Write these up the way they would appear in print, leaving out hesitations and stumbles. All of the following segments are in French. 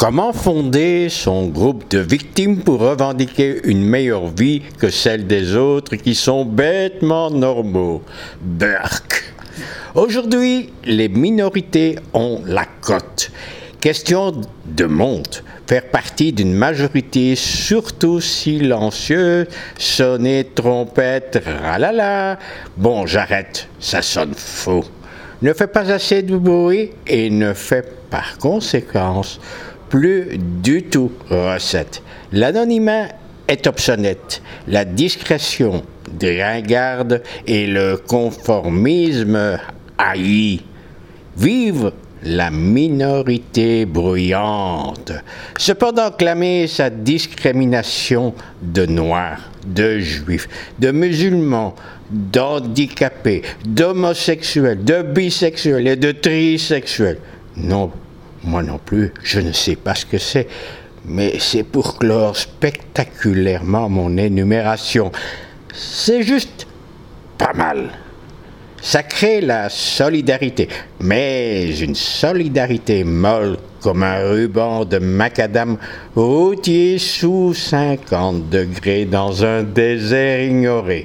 Comment fonder son groupe de victimes pour revendiquer une meilleure vie que celle des autres qui sont bêtement normaux? Burke. Aujourd'hui, les minorités ont la cote. Question de monde, faire partie d'une majorité surtout silencieuse, sonner trompette, ralala. Bon, j'arrête, ça sonne faux. Ne fait pas assez de bruit et ne fait par conséquence plus du tout recette. L'anonymat est obsolète, la discrétion ringarde et le conformisme haï. Vive la minorité bruyante. Cependant, clamer sa discrimination de noirs, de juifs, de musulmans, d'handicapés, d'homosexuels, de bisexuels et de trisexuels. Non, moi non plus, je ne sais pas ce que c'est, mais c'est pour clore spectaculairement mon énumération. C'est juste pas mal. Ça crée la solidarité, mais une solidarité molle comme un ruban de macadam routier sous 50 degrés dans un désert ignoré.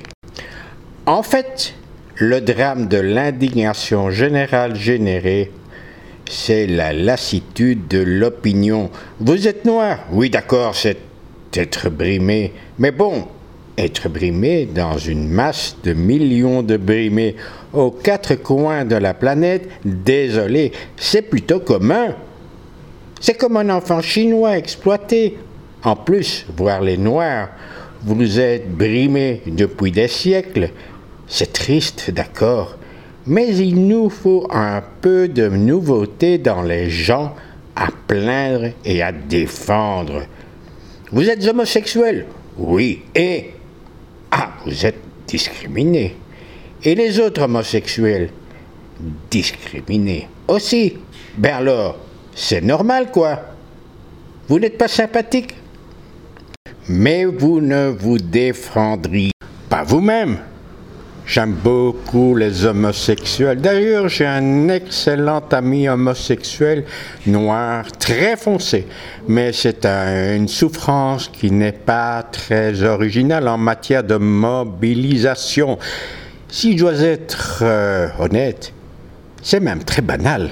En fait, le drame de l'indignation générale générée, c'est la lassitude de l'opinion. Vous êtes noir? Oui, d'accord, c'est être brimé. Mais bon, être brimé dans une masse de millions de brimés aux quatre coins de la planète, désolé, c'est plutôt commun. C'est comme un enfant chinois exploité. En plus, voir les noirs, vous êtes brimés depuis des siècles. C'est triste, d'accord, mais il nous faut un peu de nouveauté dans les gens à plaindre et à défendre. Vous êtes homosexuel? Oui, et... Ah, vous êtes discriminé. Et les autres homosexuels? Discriminés aussi. Ben alors, c'est normal quoi. Vous n'êtes pas sympathique. Mais vous ne vous défendriez pas vous-même. J'aime beaucoup les homosexuels. D'ailleurs, j'ai un excellent ami homosexuel noir, très foncé. Mais c'est une souffrance qui n'est pas très originale en matière de mobilisation. Si je dois être honnête, c'est même très banal.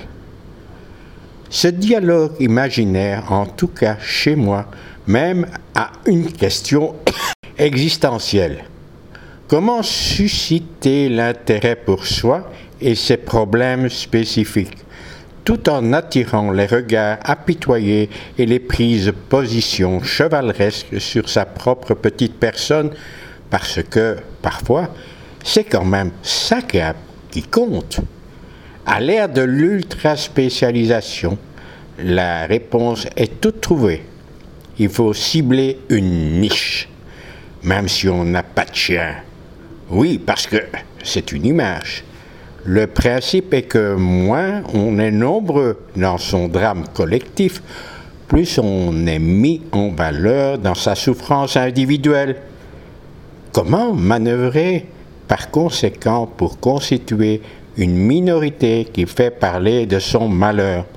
Ce dialogue imaginaire, en tout cas chez moi, même a une question existentielle. Comment susciter l'intérêt pour soi et ses problèmes spécifiques, tout en attirant les regards apitoyés et les prises de position chevaleresques sur sa propre petite personne, parce que, parfois, c'est quand même ça qui compte. À l'ère de l'ultra-spécialisation, la réponse est toute trouvée. Il faut cibler une niche, même si on n'a pas de chien. Oui, parce que c'est une image. Le principe est que moins on est nombreux dans son drame collectif, plus on est mis en valeur dans sa souffrance individuelle. Comment manœuvrer par conséquent pour constituer une minorité qui fait parler de son malheur?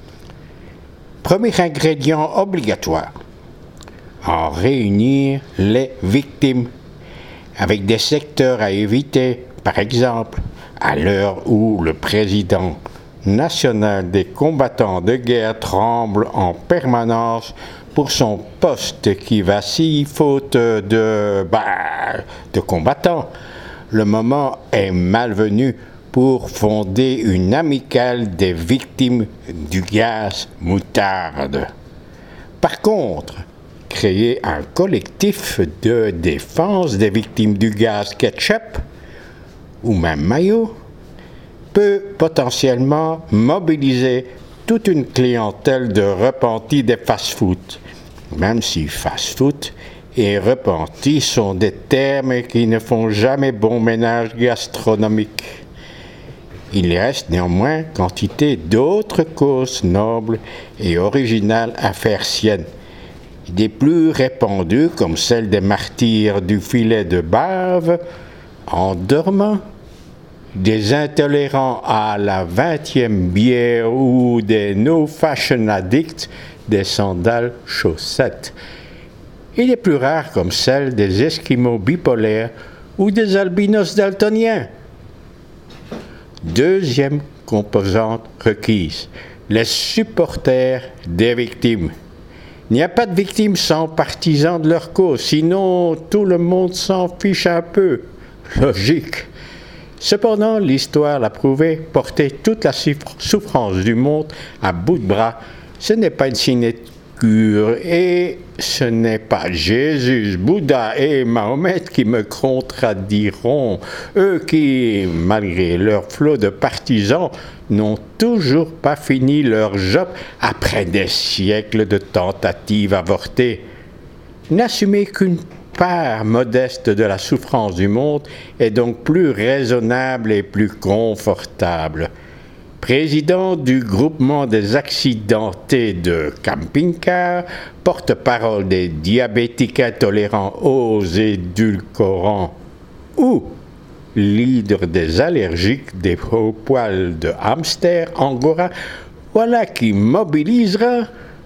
Premier ingrédient obligatoire, en réunir les victimes, avec des secteurs à éviter, par exemple, à l'heure où le président national des combattants de guerre tremble en permanence pour son poste qui vacille faute de combattants. Le moment est malvenu pour fonder une amicale des victimes du gaz moutarde. Par contre, créer un collectif de défense des victimes du gaz ketchup ou même mayo peut potentiellement mobiliser toute une clientèle de repentis des fast-food, même si fast-food et repentis sont des termes qui ne font jamais bon ménage gastronomique. Il reste néanmoins quantité d'autres causes nobles et originales à faire siennes, des plus répandues comme celle des martyrs du filet de bave en dormant, des intolérants à la 20e bière ou des no-fashion addicts des sandales chaussettes. Il est plus rare comme celle des Esquimaux bipolaires ou des albinos daltoniens. Deuxième composante requise, les supporters des victimes. Il n'y a pas de victimes sans partisans de leur cause, sinon tout le monde s'en fiche un peu. Logique. Cependant, l'histoire l'a prouvé, porter toute la souffrance du monde à bout de bras, ce n'est pas une sinécure et ce n'est pas Jésus, Bouddha et Mahomet qui me contradiront, eux qui, malgré leur flot de partisans, n'ont toujours pas fini leur job après des siècles de tentatives avortées. N'assumer qu'une part modeste de la souffrance du monde est donc plus raisonnable et plus confortable. Président du groupement des accidentés de camping-car, porte-parole des diabétiques intolérants aux édulcorants ou leader des allergiques des hauts poils de hamster angora, voilà qui mobilisera.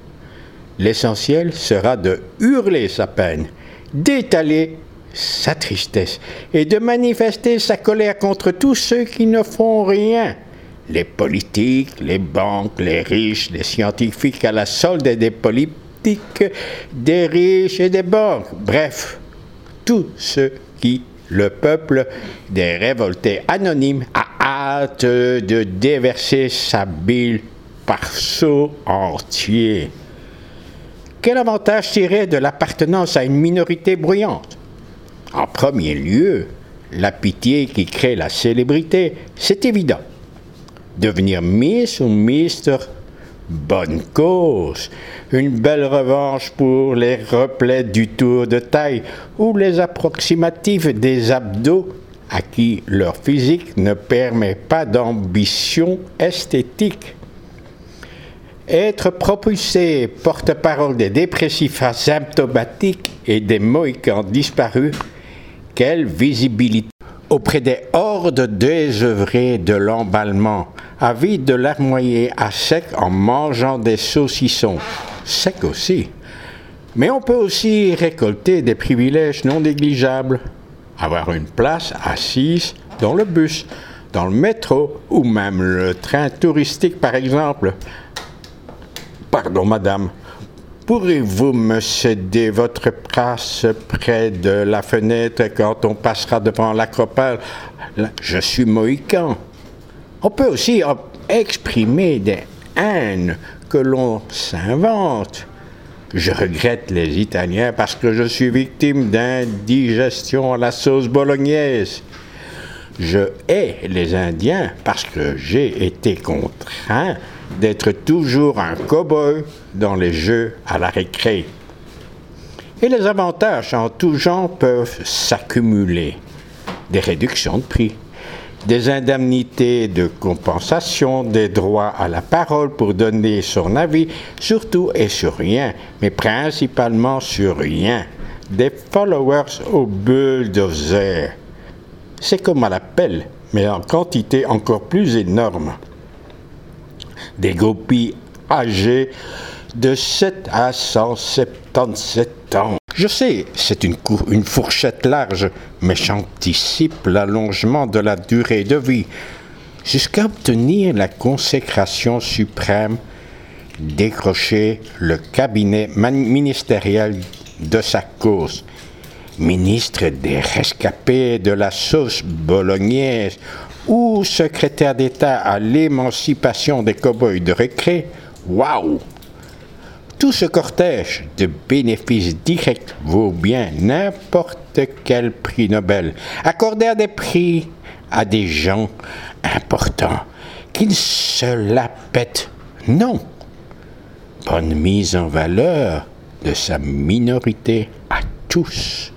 L'essentiel sera de hurler sa peine, d'étaler sa tristesse et de manifester sa colère contre tous ceux qui ne font rien. Les politiques, les banques, les riches, les scientifiques à la solde des politiques, des riches et des banques. Bref, tous ceux qui, le peuple, des révoltés anonymes, a hâte de déverser sa bile par seau entier. Quel avantage tirer de l'appartenance à une minorité bruyante? En premier lieu, la pitié qui crée la célébrité, c'est évident. Devenir Miss ou Mister, bonne cause. Une belle revanche pour les replets du tour de taille ou les approximatifs des abdos à qui leur physique ne permet pas d'ambition esthétique. Être propulsé porte-parole des dépressifs asymptomatiques et des mohicans disparus, quelle visibilité auprès des hordes désœuvrées de l'emballement, avides de larmoyer à sec en mangeant des saucissons, sec aussi. Mais on peut aussi récolter des privilèges non négligeables, avoir une place assise dans le bus, dans le métro ou même le train touristique par exemple. Pardon, madame, pourriez-vous me céder votre place près de la fenêtre quand on passera devant l'acropole? Je suis mohican. On peut aussi exprimer des haines que l'on s'invente. Je regrette les Italiens parce que je suis victime d'indigestion à la sauce bolognaise. Je hais les Indiens parce que j'ai été contraint d'être toujours un cow-boy dans les jeux à la récré. Et les avantages en tout genre peuvent s'accumuler. Des réductions de prix, des indemnités de compensation, des droits à la parole pour donner son avis, surtout et sur rien, mais principalement sur rien. Des followers au bulldozer. C'est comme à l'appel, mais en quantité encore plus énorme. Des groupies âgées de 7 à 177 ans. Je sais, c'est une fourchette large, mais j'anticipe l'allongement de la durée de vie, jusqu'à obtenir la consécration suprême, décrocher le cabinet ministériel de sa cause. Ministre des rescapés de la sauce bolognaise ou secrétaire d'État à l'émancipation des cow-boys de récré, waouh! Tout ce cortège de bénéfices directs vaut bien n'importe quel prix Nobel, accordé à des prix à des gens importants, qu'ils se la pètent. Non! Bonne mise en valeur de sa minorité à tous.